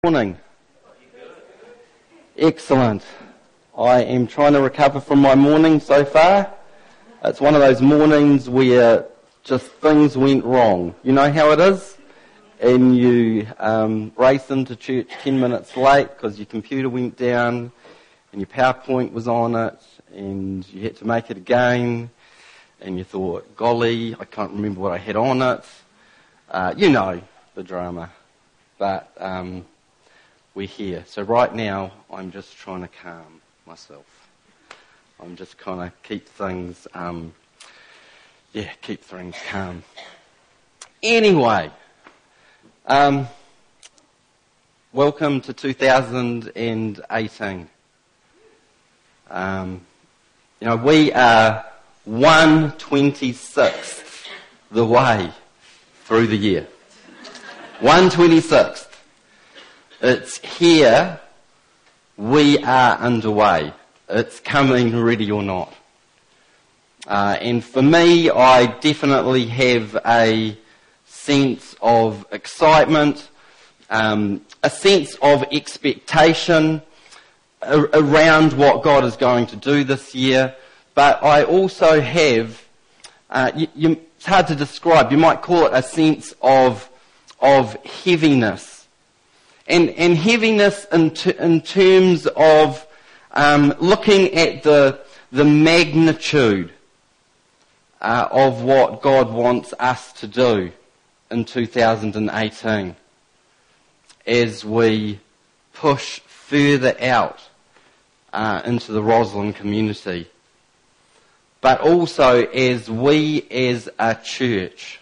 Morning. Excellent. I am trying to recover from my morning so far. It's one of those mornings where just things went wrong. You know how it is? And you race into church 10 minutes late because your computer went down and your PowerPoint was on it and you had to make it again and you thought, golly, I can't remember what I had on it. You know the drama. But we're here. So right now, I'm just trying to calm myself. I'm just kind of keep things calm. Anyway, welcome to 2018. We are 1/26th the way through the year. 1/26th. It's here, we are underway. It's coming, ready or not. And for me, I definitely have a sense of excitement, a sense of expectation around what God is going to do this year. But I also have, it's hard to describe, you might call it a sense of heaviness. And heaviness in terms of looking at the magnitude of what God wants us to do in 2018 as we push further out into the Roslyn community. But also as we as a church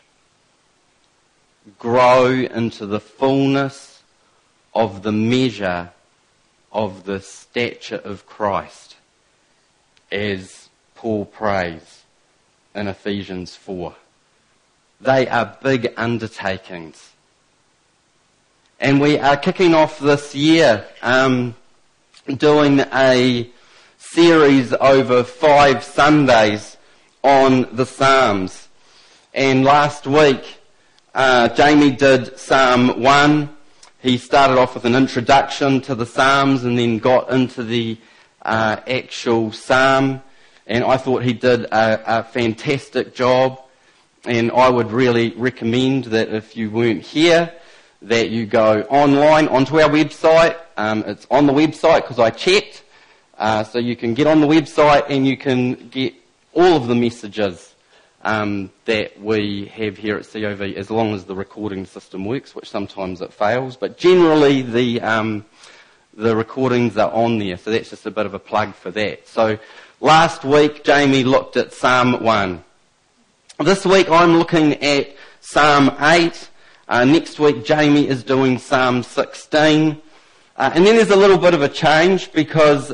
grow into the fullness of the measure of the stature of Christ, as Paul prays in Ephesians 4. They are big undertakings. And we are kicking off this year doing a series over 5 Sundays on the Psalms. And last week, Jamie did Psalm 1. He started off with an introduction to the Psalms and then got into the actual Psalm. And I thought he did a fantastic job. And I would really recommend that if you weren't here, that you go online onto our website. It's on the website because I checked. So you can get on the website and you can get all of the messages that we have here at COV, as long as the recording system works, which sometimes it fails. But generally the recordings are on there, so that's just a bit of a plug for that. So last week Jamie looked at Psalm 1. This week I'm looking at Psalm 8. Next week Jamie is doing Psalm 16. And then there's a little bit of a change because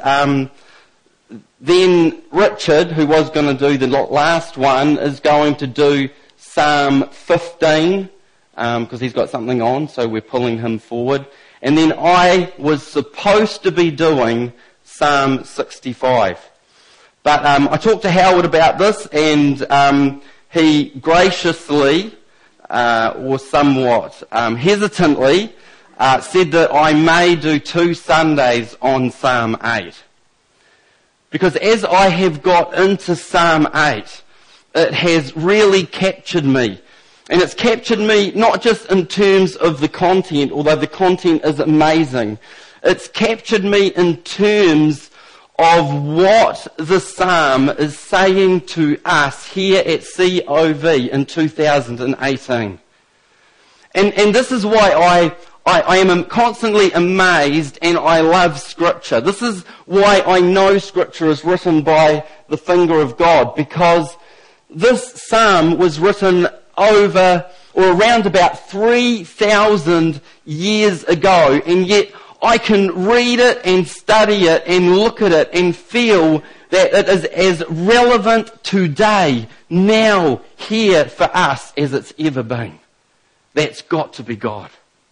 then Richard, who was going to do the last one, is going to do Psalm 15 because he's got something on, so we're pulling him forward. And then I was supposed to be doing Psalm 65. But I talked to Howard about this, and he graciously, or somewhat hesitantly, said that I may do 2 Sundays on Psalm 8. Because as I have got into Psalm 8, it has really captured me. And it's captured me not just in terms of the content, although the content is amazing. It's captured me in terms of what the Psalm is saying to us here at COV in 2018. And this is why I am constantly amazed and I love Scripture. This is why I know Scripture is written by the finger of God, because this Psalm was written over or around about 3,000 years ago, and yet I can read it and study it and look at it and feel that it is as relevant today, now, here for us as it's ever been. That's got to be God.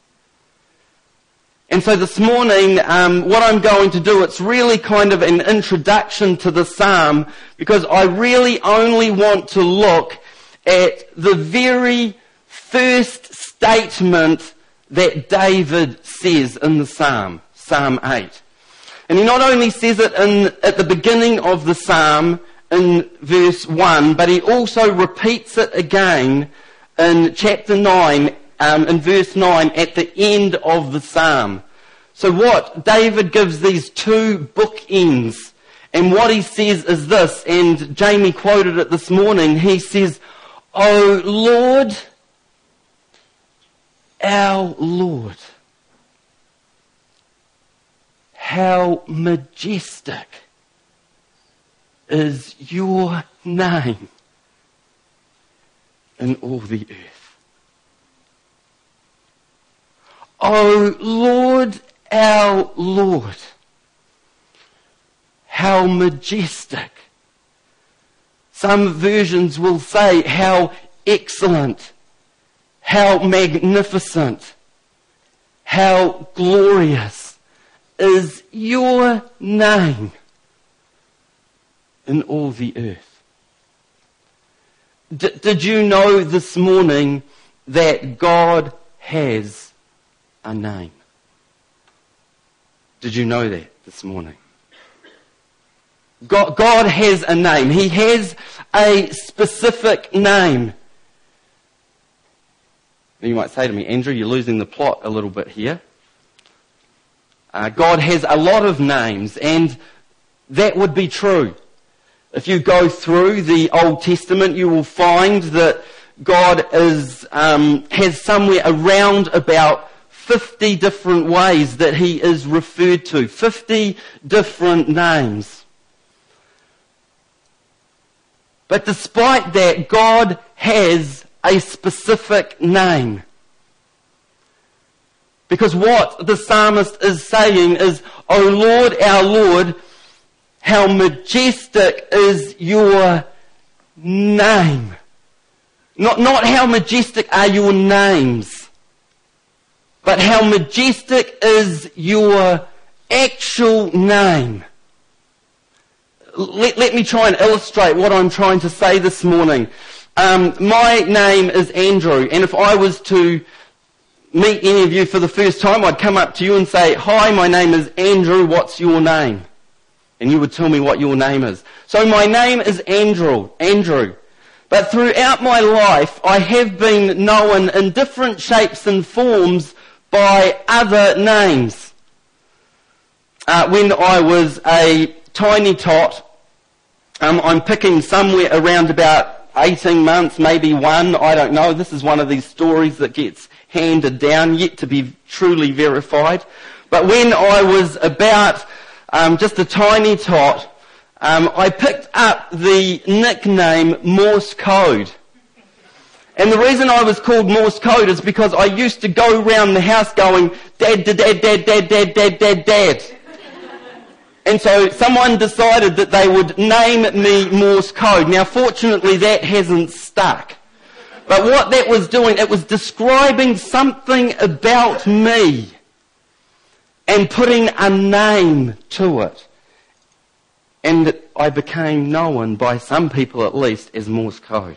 And so this morning, what I'm going to do, it's really kind of an introduction to the Psalm, because I really only want to look at the very first statement that David says in the Psalm, Psalm 8. And he not only says it at the beginning of the Psalm in verse 1, but he also repeats it again in chapter 9, in verse 9, at the end of the Psalm. So what? David gives these two bookends. And what he says is this, and Jamie quoted it this morning, he says, "O Lord, our Lord, how majestic is your name in all the earth." O Lord, our Lord, how majestic. Some versions will say how excellent, how magnificent, how glorious is your name in all the earth. Did you know this morning that God has a name? Did you know that this morning? God has a name. He has a specific name. You might say to me, "Andrew, you're losing the plot a little bit here." God has a lot of names, and that would be true. If you go through the Old Testament, you will find that God has somewhere around about 50 different ways that he is referred to. 50 different names. But despite that, God has a specific name. Because what the psalmist is saying is, "O Lord, our Lord, how majestic is your name." Not how majestic are your names, but how majestic is your actual name. Let me try and illustrate what I'm trying to say this morning. My name is Andrew, and if I was to meet any of you for the first time, I'd come up to you and say, "Hi, my name is Andrew, what's your name?" And you would tell me what your name is. So my name is Andrew. But throughout my life, I have been known in different shapes and forms by other names. When I was a tiny tot, I'm picking somewhere around about 18 months, maybe one, I don't know. This is one of these stories that gets handed down, yet to be truly verified. But when I was about just a tiny tot, I picked up the nickname Morse Code. And the reason I was called Morse Code is because I used to go around the house going, "Dad, dad, dad, dad, dad, dad, dad, dad, dad." And so someone decided that they would name me Morse Code. Now fortunately that hasn't stuck. But what that was doing, it was describing something about me and putting a name to it. And I became known, by some people at least, as Morse Code.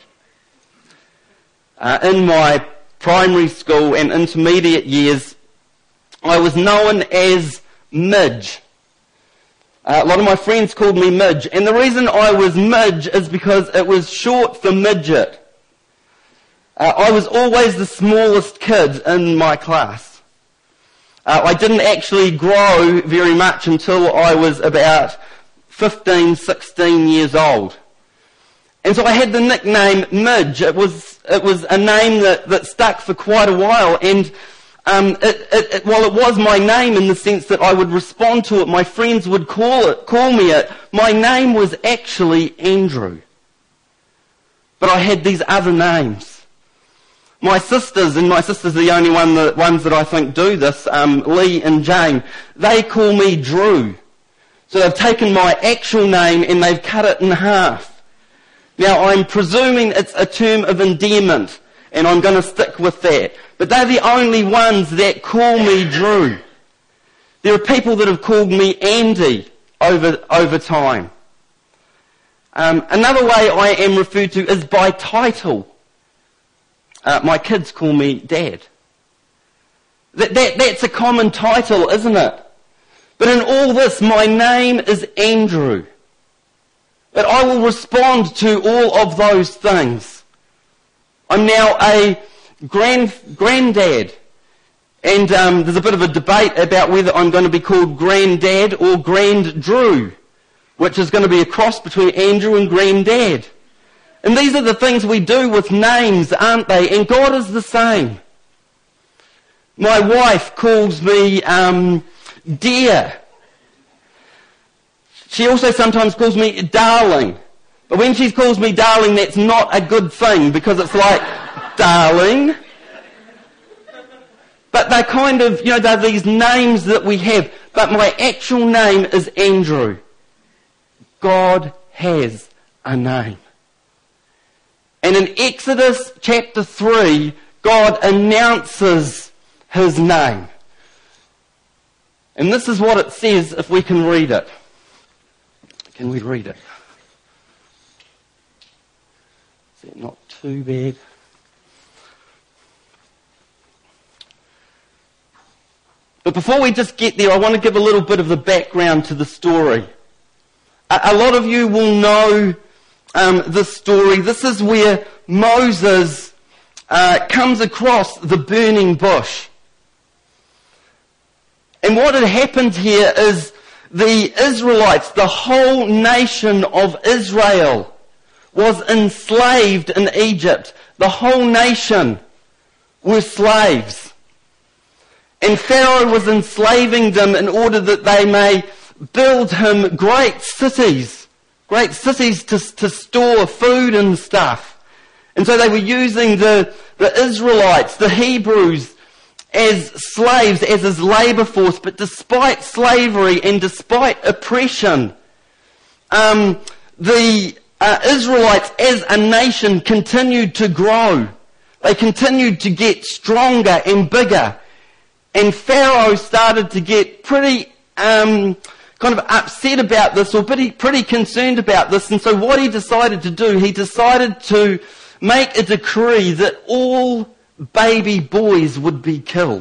In my primary school and intermediate years, I was known as Midge. A lot of my friends called me Midge, and the reason I was Midge is because it was short for midget. I was always the smallest kid in my class. I didn't actually grow very much until I was about 15, 16 years old. And so I had the nickname Midge. It was a name that stuck for quite a while, and while it was my name in the sense that I would respond to it, my friends would call me it, my name was actually Andrew. But I had these other names. My sisters, and my sisters are the only ones that I think do this, Lee and Jane, they call me Drew. So they've taken my actual name and they've cut it in half. Now I'm presuming it's a term of endearment, and I'm going to stick with that. But they're the only ones that call me Drew. There are people that have called me Andy over time. Another way I am referred to is by title. My kids call me Dad. That's a common title, isn't it? But in all this, my name is Andrew. But I will respond to all of those things. I'm now a granddad. And there's a bit of a debate about whether I'm going to be called Granddad or Grand-Drew, which is going to be a cross between Andrew and Granddad. And these are the things we do with names, aren't they? And God is the same. My wife calls me dear. She also sometimes calls me darling. But when she calls me darling, that's not a good thing, because it's like, darling. But they're kind of, they're these names that we have. But my actual name is Andrew. God has a name. And in Exodus chapter 3, God announces his name. And this is what it says if we can read it. Can we read it? Is that not too bad? But before we just get there, I want to give a little bit of the background to the story. A lot of you will know this story. This is where Moses comes across the burning bush. And what had happened here is the Israelites, the whole nation of Israel, was enslaved in Egypt. The whole nation were slaves. And Pharaoh was enslaving them in order that they may build him great cities to store food and stuff. And so they were using the Israelites, the Hebrews, as slaves, as his labour force. But despite slavery and despite oppression, the Israelites as a nation continued to grow. They continued to get stronger and bigger. And Pharaoh started to get pretty kind of upset about this, or pretty concerned about this. And so what he decided to do, he decided to make a decree that all baby boys would be killed.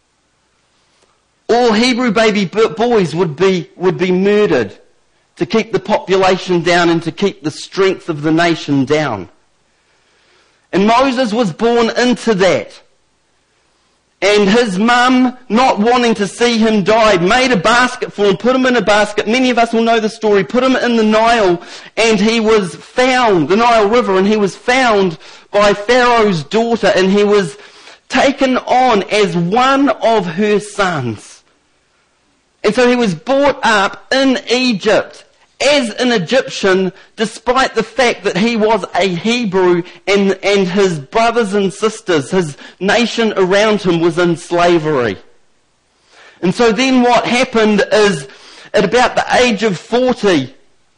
All Hebrew baby boys would be murdered to keep the population down and to keep the strength of the nation down. And Moses was born into that. And his mum, not wanting to see him die, made a basket for him, put him in a basket. Many of us will know the story. Put him in the Nile, and he was found, the Nile River, and he was found by Pharaoh's daughter, and he was taken on as one of her sons. And so he was brought up in Egypt as an Egyptian, despite the fact that he was a Hebrew and his brothers and sisters, his nation around him, was in slavery. And so then what happened is, at about the age of 40,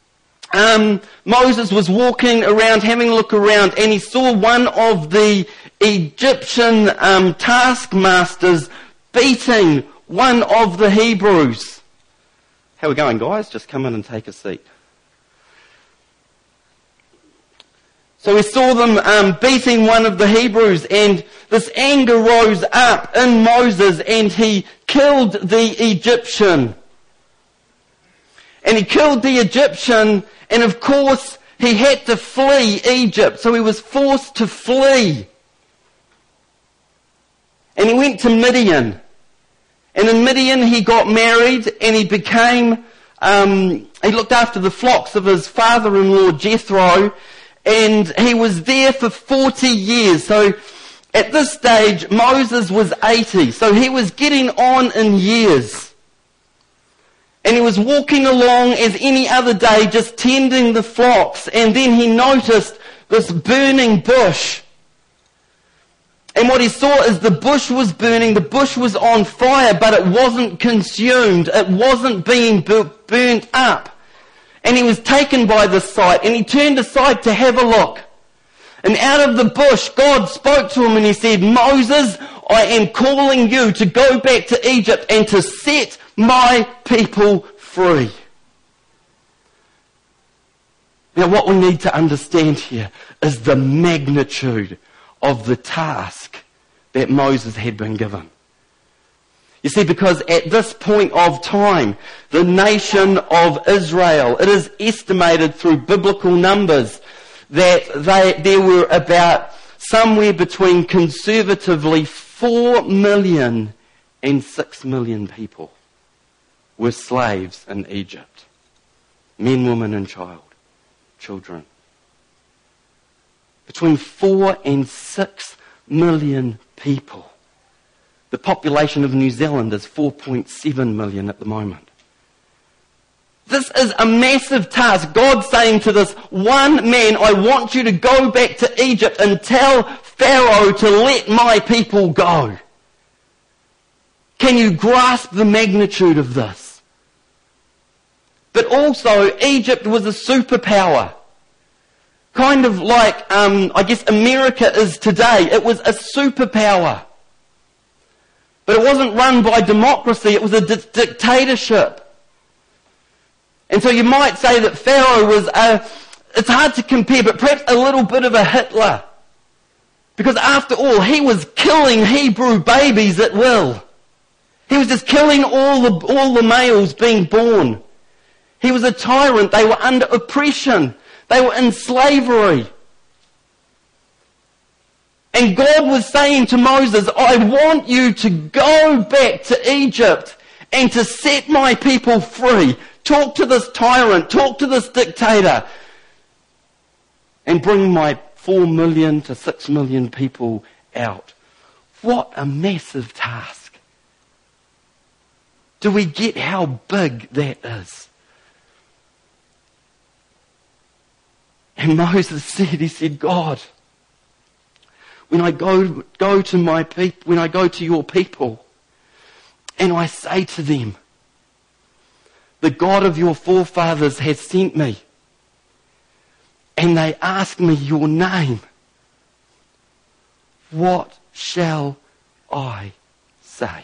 Moses was walking around, having a look around, and he saw one of the Egyptian taskmasters beating one of the Hebrews. How are we going, guys? Just come in and take a seat. So we saw them beating one of the Hebrews, and this anger rose up in Moses, and he killed the Egyptian. And he killed the Egyptian, and of course he had to flee Egypt, so he was forced to flee. And he went to Midian. And in Midian he got married, and he became, he looked after the flocks of his father-in-law Jethro, and he was there for 40 years. So at this stage Moses was 80, so he was getting on in years. And he was walking along as any other day, just tending the flocks, and then he noticed this burning bush. And what he saw is the bush was burning, the bush was on fire, but it wasn't consumed, it wasn't being burnt up. And he was taken by the sight, and he turned aside to have a look. And out of the bush, God spoke to him and he said, "Moses, I am calling you to go back to Egypt and to set my people free." Now what we need to understand here is the magnitude of the task that Moses had been given. You see, because at this point of time, the nation of Israel, it is estimated through biblical numbers that there were about somewhere between conservatively 4 million and 6 million people were slaves in Egypt. Men, women and children. Between 4 and 6 million people. The population of New Zealand is 4.7 million at the moment. This is a massive task. God's saying to this one man, I want you to go back to Egypt and tell Pharaoh to let my people go. Can you grasp the magnitude of this? But also, Egypt was a superpower. Kind of like, I guess, America is today. It was a superpower. But it wasn't run by democracy, it was a dictatorship. And so you might say that Pharaoh was it's hard to compare, but perhaps a little bit of a Hitler. Because after all, he was killing Hebrew babies at will. He was just killing all the males being born. He was a tyrant. They were under oppression. They were in slavery. And God was saying to Moses, I want you to go back to Egypt and to set my people free. Talk to this tyrant, talk to this dictator, and bring my 4 million to 6 million people out. What a massive task. Do we get how big that is? And Moses said, he said, God, when I go to my people, when I go to your people, and I say to them, the God of your forefathers has sent me, and they ask me your name, what shall I say?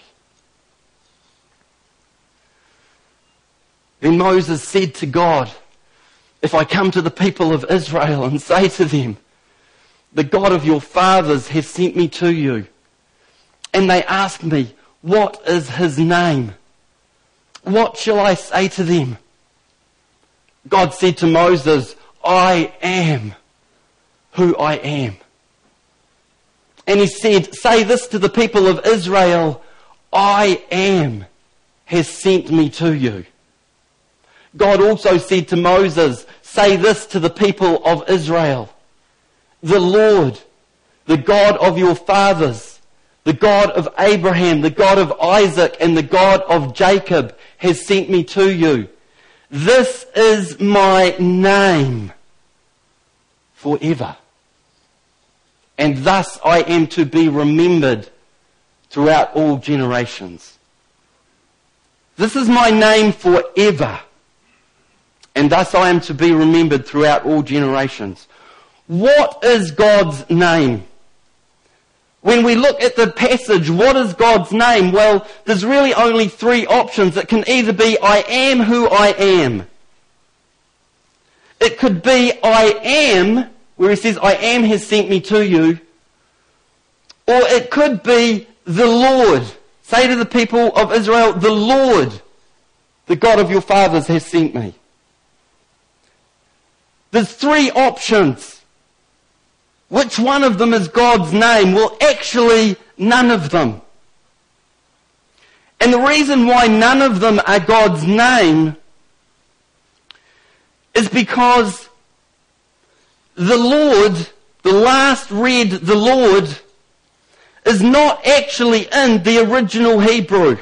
Then Moses said to God, if I come to the people of Israel and say to them, the God of your fathers has sent me to you, and they ask me, what is his name? What shall I say to them? God said to Moses, I am who I am. And he said, say this to the people of Israel, I am has sent me to you. God also said to Moses, say this to the people of Israel, the Lord, the God of your fathers, the God of Abraham, the God of Isaac, and the God of Jacob has sent me to you. This is my name forever. And thus I am to be remembered throughout all generations. This is my name forever. And thus I am to be remembered throughout all generations. What is God's name? When we look at the passage, what is God's name? Well, there's really only 3 options. It can either be, I am who I am. It could be, I am, where he says, I am has sent me to you. Or it could be, the Lord. Say to the people of Israel, the Lord, the God of your fathers has sent me. There's 3 options. Which one of them is God's name? Well, actually, none of them. And the reason why none of them are God's name is because the Lord, the last read, the Lord, is not actually in the original Hebrew.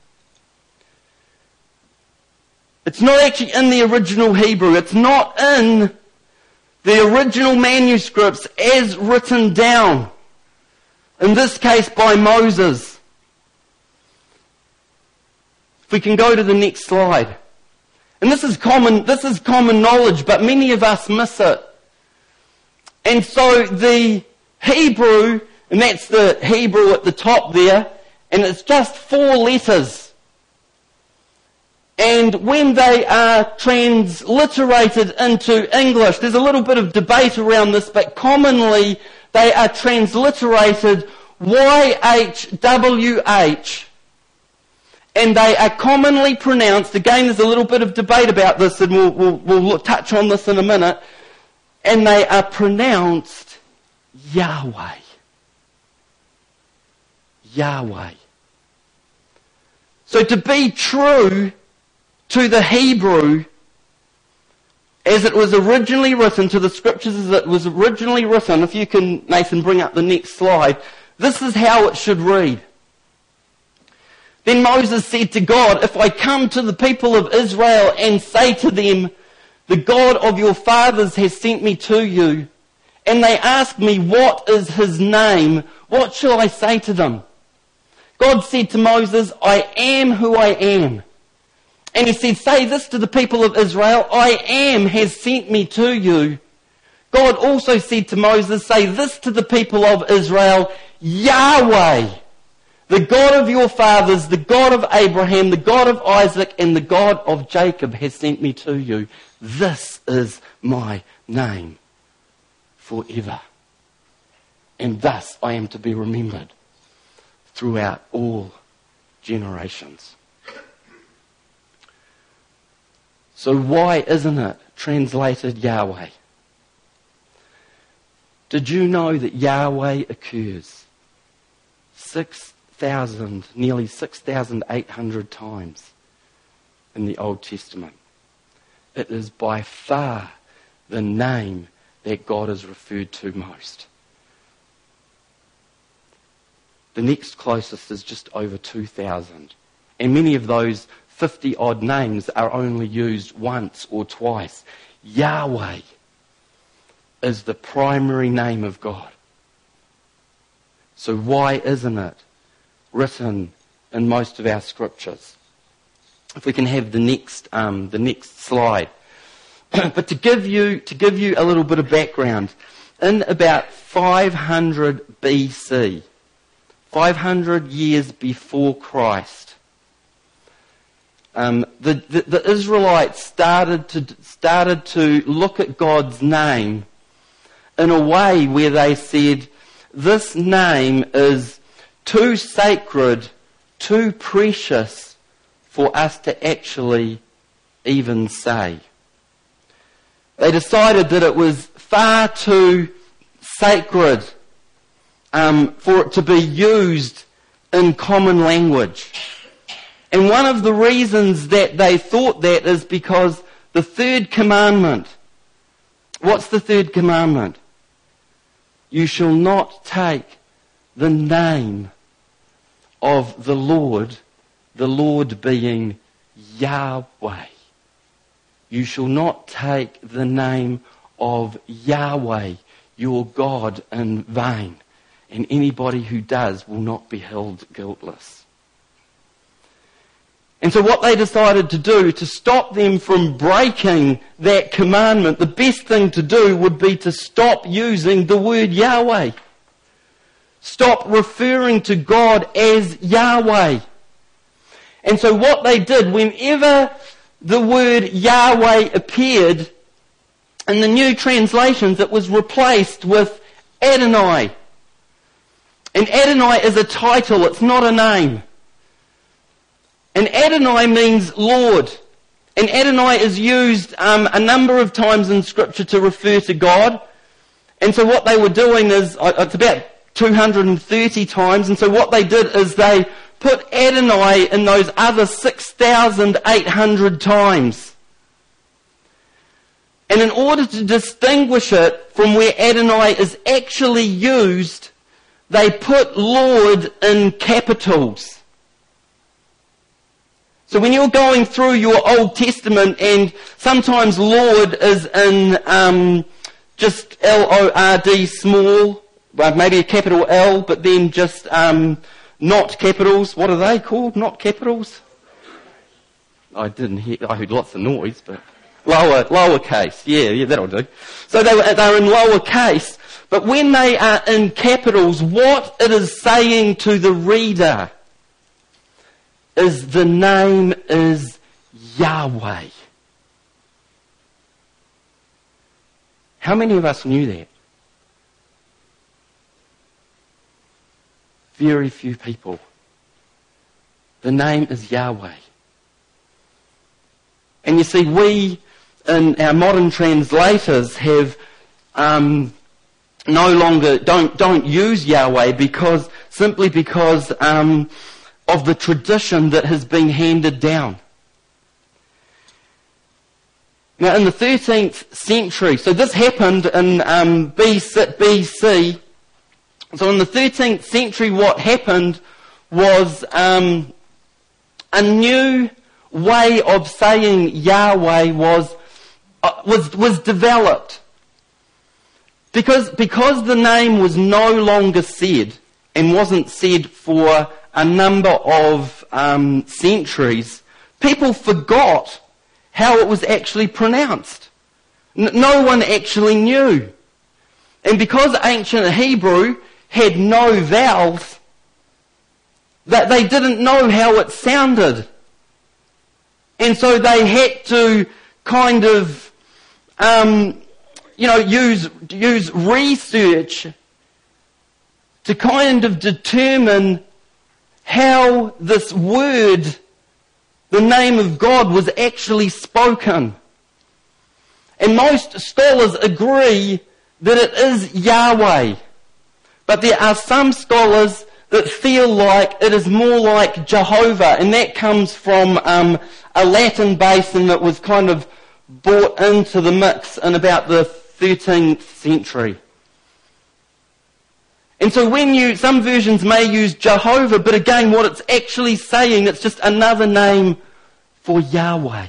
It's not actually in the original Hebrew. It's not in the original manuscripts as written down, in this case by Moses. If we can go to the next slide. And this is common knowledge, but many of us miss it. And so the Hebrew, and that's the Hebrew at the top there, and it's just 4 letters. And when they are transliterated into English, there's a little bit of debate around this, but commonly they are transliterated YHWH and they are commonly pronounced, again there's a little bit of debate about this, and we'll touch on this in a minute, and they are pronounced Yahweh. Yahweh. So to be true to the Hebrew, as it was originally written, to the scriptures as it was originally written, if you can, Nathan, bring up the next slide, this is how it should read. Then Moses said to God, if I come to the people of Israel and say to them, the God of your fathers has sent me to you, and they ask me, what is his name? What shall I say to them? God said to Moses, I am who I am. And he said, say this to the people of Israel, I am has sent me to you. God also said to Moses, say this to the people of Israel, Yahweh, the God of your fathers, the God of Abraham, the God of Isaac, and the God of Jacob has sent me to you. This is my name forever. And thus I am to be remembered throughout all generations. So why isn't it translated Yahweh? Did you know that Yahweh occurs nearly 6,800 times in the Old Testament? It is by far the name that God is referred to most. The next closest is just over 2,000. And many of those 50-odd names are only used once or twice. Yahweh is the primary name of God. So why isn't it written in most of our scriptures? If we can have the next slide. But to give you a little bit of background, in about 500 BC, 500 years before Christ, the Israelites started to look at God's name in a way where they said, this name is too sacred, too precious for us to actually even say. They decided that it was far too sacred for it to be used in common language. And one of the reasons that they thought that is because the third commandment, what's the third commandment? You shall not take the name of the Lord being Yahweh. You shall not take the name of Yahweh, your God, in vain. And anybody who does will not be held guiltless. And so what they decided to do, to stop them from breaking that commandment, the best thing to do would be to stop using the word Yahweh. Stop referring to God as Yahweh. And so what they did, whenever the word Yahweh appeared in the new translations, it was replaced with Adonai. And Adonai is a title, it's not a name. And Adonai means Lord. And Adonai is used a number of times in Scripture to refer to God. And so what they were doing is, it's about 230 times, and so what they did is they put Adonai in those other 6,800 times. And in order to distinguish it from where Adonai is actually used, they put Lord in capitals. So when you're going through your Old Testament, and sometimes Lord is in just L-O-R-D small, well, maybe a capital L, but then just not capitals. What are they called? Not capitals? I didn't hear. I heard lots of noise, but lowercase. Yeah, that'll do. So they're in lowercase, but when they are in capitals, what it is saying to the reader is the name is Yahweh. How many of us knew that? Very few people. The name is Yahweh. And you see, we, in our modern translators, have no longer, don't use Yahweh simply because of the tradition that has been handed down. Now, in the 13th century, so this happened in BC. So in the 13th century, what happened was a new way of saying Yahweh was developed. Because the name was no longer said, and wasn't said for a number of centuries, people forgot how it was actually pronounced. No one actually knew. And because ancient Hebrew had no vowels, that they didn't know how it sounded. And so they had to kind of, use research to kind of determine how this word, the name of God, was actually spoken. And most scholars agree that it is Yahweh. But there are some scholars that feel like it is more like Jehovah, and that comes from a Latin basin that was kind of brought into the mix in about the 13th century. And so some versions may use Jehovah, but again, what it's actually saying, it's just another name for Yahweh.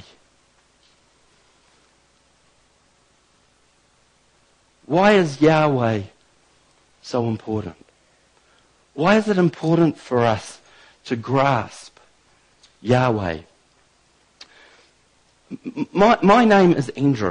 Why is Yahweh so important? Why is it important for us to grasp Yahweh? My name is Andrew.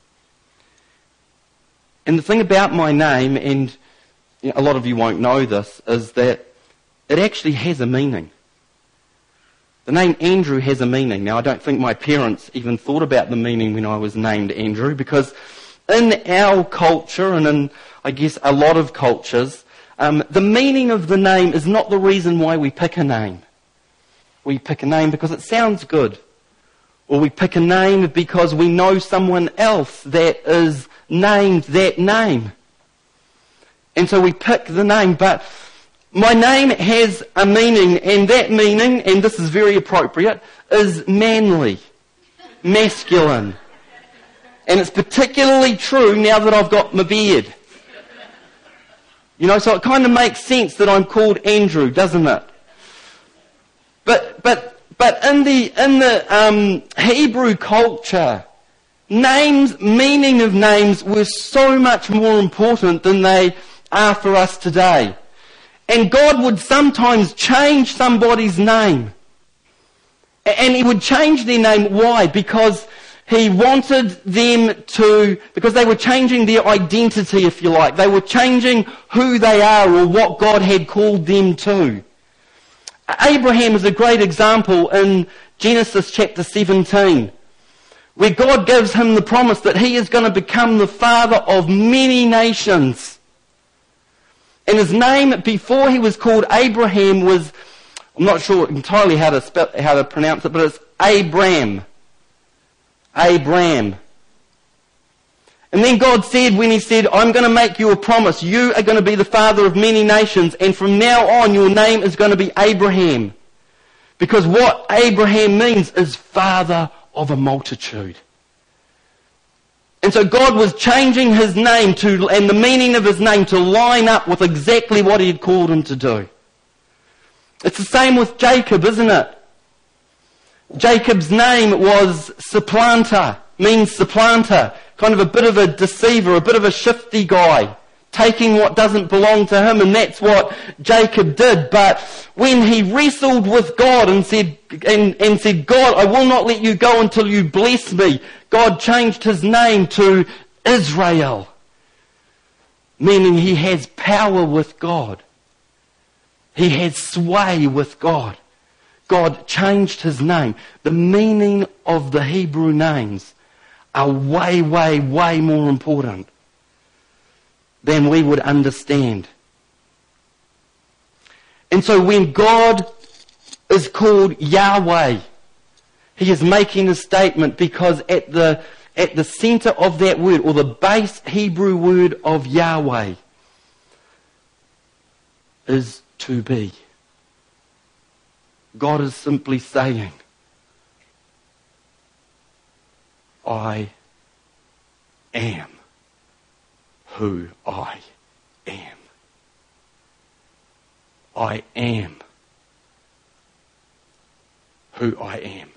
And the thing about my name, and a lot of you won't know this, is that it actually has a meaning. The name Andrew has a meaning. Now, I don't think my parents even thought about the meaning when I was named Andrew, because in our culture, and in, I guess, a lot of cultures, the meaning of the name is not the reason why we pick a name. We pick a name because it sounds good. Or we pick a name because we know someone else that is named that name. And so we pick the name. But my name has a meaning, and that meaning, and this is very appropriate, is manly, masculine. And it's particularly true now that I've got my beard. So it kind of makes sense that I'm called Andrew, doesn't it? But in the Hebrew culture, meaning of names were so much more important than they are for us today. And God would sometimes change somebody's name. And He would change their name. Why? Because He wanted them because they were changing their identity, if you like. They were changing who they are or what God had called them to. Abraham is a great example in Genesis chapter 17, where God gives him the promise that he is going to become the father of many nations. And his name, before he was called Abraham, was, I'm not sure entirely how to pronounce it, but it's Abram. Abram. And then God said, when He said, I'm going to make you a promise, you are going to be the father of many nations, and from now on your name is going to be Abraham. Because what Abraham means is father of a multitude. And so God was changing his name and the meaning of his name to line up with exactly what He had called him to do. It's the same with Jacob, isn't it? Jacob's name was supplanter, means supplanter, kind of a bit of a deceiver, a bit of a shifty guy, taking what doesn't belong to him, and that's what Jacob did. But when he wrestled with God and said, God, I will not let you go until you bless me, God changed his name to Israel, meaning he has power with God. He has sway with God. God changed his name. The meaning of the Hebrew names are way, way, way more important than we would understand. And so when God is called Yahweh. He is making a statement because at the center of that word, or the base Hebrew word of Yahweh, is to be. God is simply saying, I am who I am. I am who I am.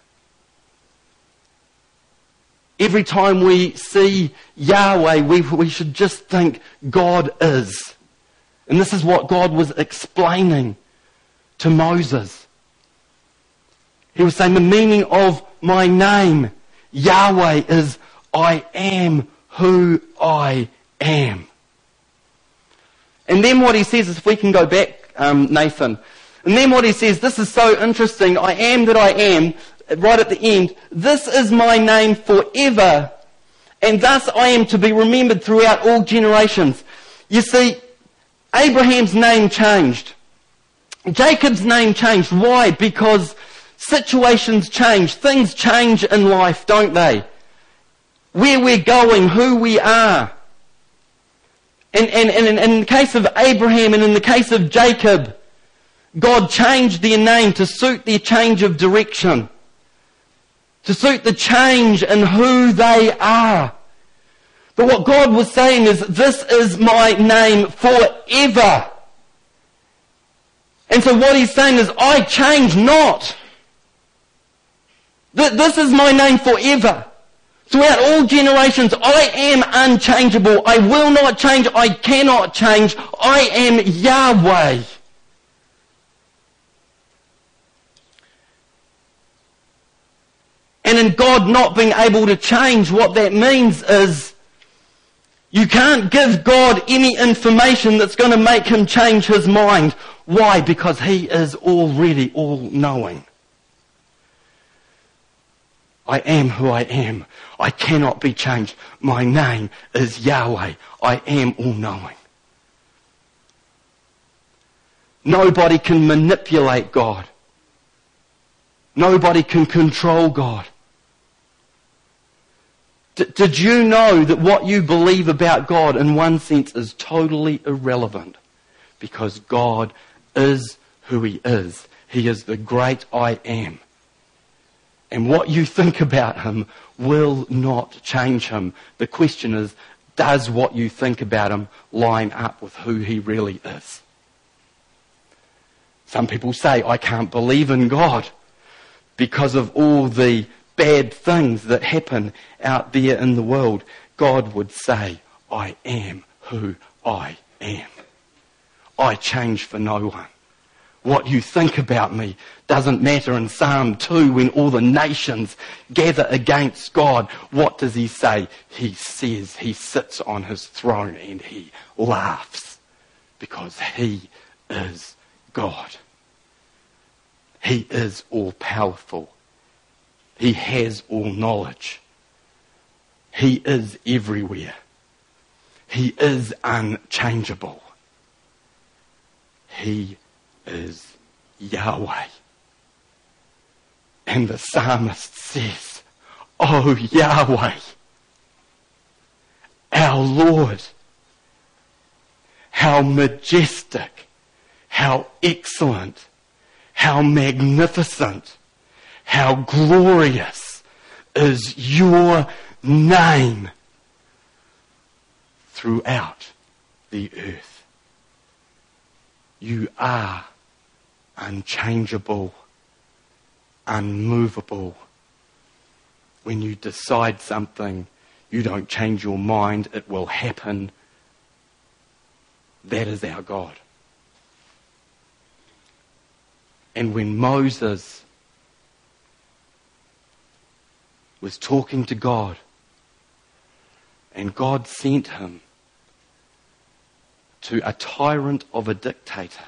Every time we see Yahweh, we should just think God is. And this is what God was explaining to Moses. He was saying the meaning of my name, Yahweh, is I am who I am. And then what he says is, if we can go back, Nathan, and then what he says, this is so interesting, I am that I am, right at the end, this is my name forever, and thus I am to be remembered throughout all generations. You see, Abraham's name changed. Jacob's name changed. Why? Because situations change. Things change in life, don't they? Where we're going, who we are. And in the case of Abraham and in the case of Jacob, God changed their name to suit their change of direction, to suit the change in who they are. But what God was saying is, this is my name forever. And so what he's saying is, I change not. This is my name forever. Throughout all generations, I am unchangeable. I will not change. I cannot change. I am Yahweh. And in God not being able to change, what that means is you can't give God any information that's going to make him change his mind. Why? Because he is already all-knowing. I am who I am. I cannot be changed. My name is Yahweh. I am all-knowing. Nobody can manipulate God. Nobody can control God. Did you know that what you believe about God in one sense is totally irrelevant? Because God is who he is. He is the great I am. And what you think about him will not change him. The question is, does what you think about him line up with who he really is? Some people say, I can't believe in God because of all the bad things that happen out there in the world. God would say, I am who I am. I change for no one. What you think about me doesn't matter. In Psalm 2, when all the nations gather against God, what does he say? He says he sits on his throne and he laughs because he is God. He is all-powerful. He has all knowledge. He is everywhere. He is unchangeable. He is Yahweh. And the psalmist says, Oh Yahweh, our Lord, how majestic, how excellent, how magnificent, how glorious is your name throughout the earth. You are unchangeable, unmovable. When you decide something, you don't change your mind, it will happen. That is our God. And when Moses was talking to God, and God sent him to a tyrant of a dictator,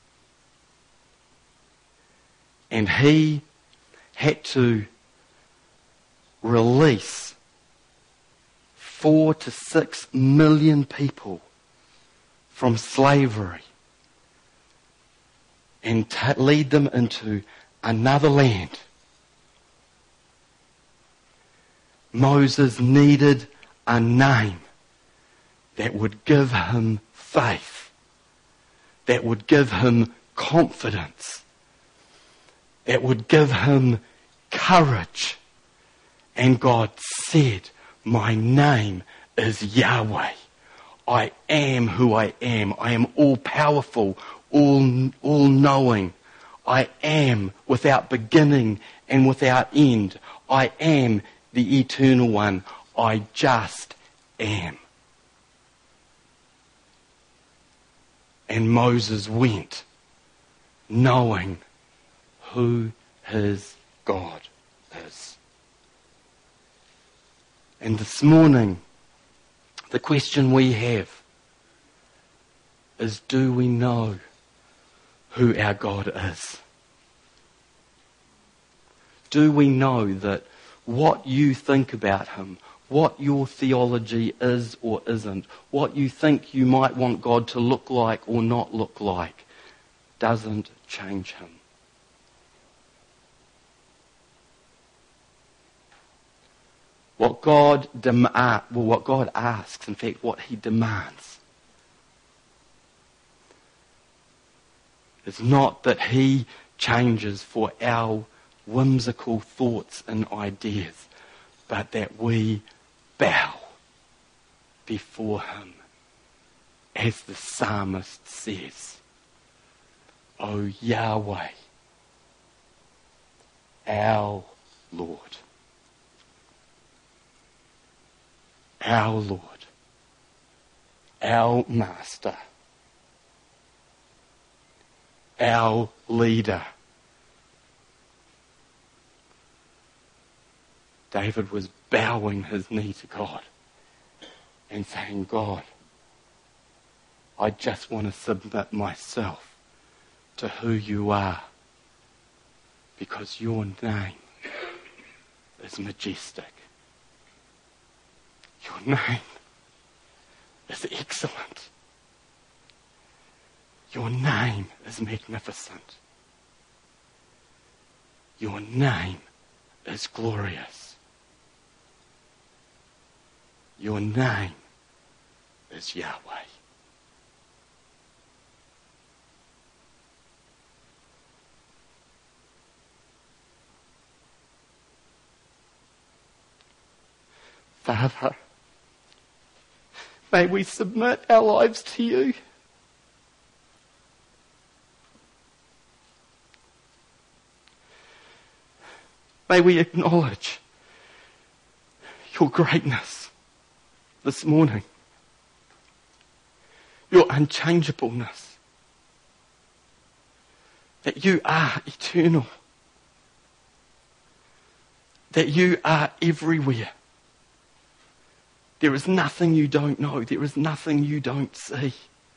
and he had to release 4 to 6 million people from slavery and lead them into another land. Moses needed a name that would give him faith, that would give him confidence, that would give him courage. And God said, my name is Yahweh. I am who I am. I am all-powerful, all-knowing. I am without beginning and without end. I am the Eternal One. I just am. And Moses went, knowing who his God is. And this morning, the question we have is, do we know who our God is? Do we know that what you think about him, what your theology is or isn't, what you think you might want God to look like or not look like, doesn't change him? What God asks, in fact, what he demands, is not that he changes for our whimsical thoughts and ideas, but that we bow before him, as the psalmist says, O Yahweh, our Lord. Our Lord, our Master, our leader. David was bowing his knee to God and saying, God, I just want to submit myself to who you are, because your name is majestic. Your name is excellent. Your name is magnificent. Your name is glorious. Your name is Yahweh. Father, may we submit our lives to you. May we acknowledge your greatness this morning, your unchangeableness, that you are eternal, that you are everywhere. There is nothing you don't know. There is nothing you don't see.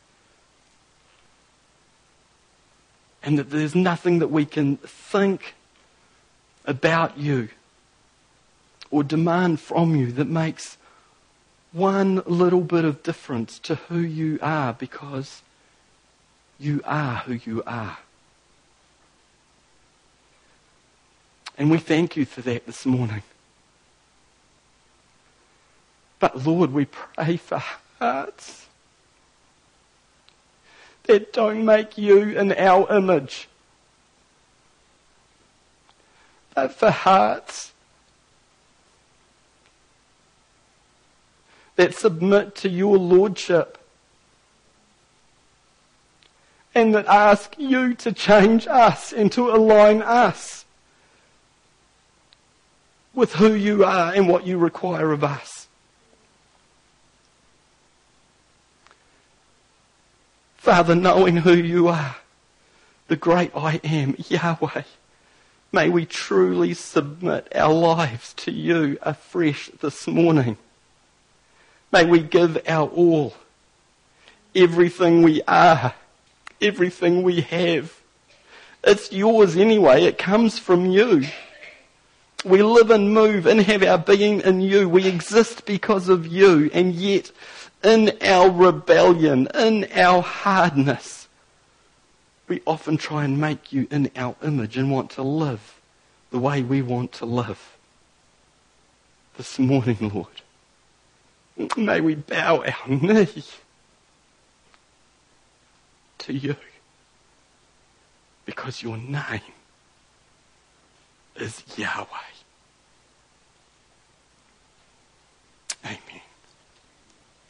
And that there's nothing that we can think about you or demand from you that makes one little bit of difference to who you are, because you are who you are. And we thank you for that this morning. But Lord, we pray for hearts that don't make you in our image, but for hearts that submit to your lordship and that ask you to change us and to align us with who you are and what you require of us. Father, knowing who you are, the great I am, Yahweh, may we truly submit our lives to you afresh this morning. May we give our all, everything we are, everything we have. It's yours anyway, it comes from you. We live and move and have our being in you. We exist because of you, and yet in our rebellion, in our hardness, We often try and make you in our image and want to live the way we want to live. This morning, Lord, may we bow our knee to you, because your name is Yahweh.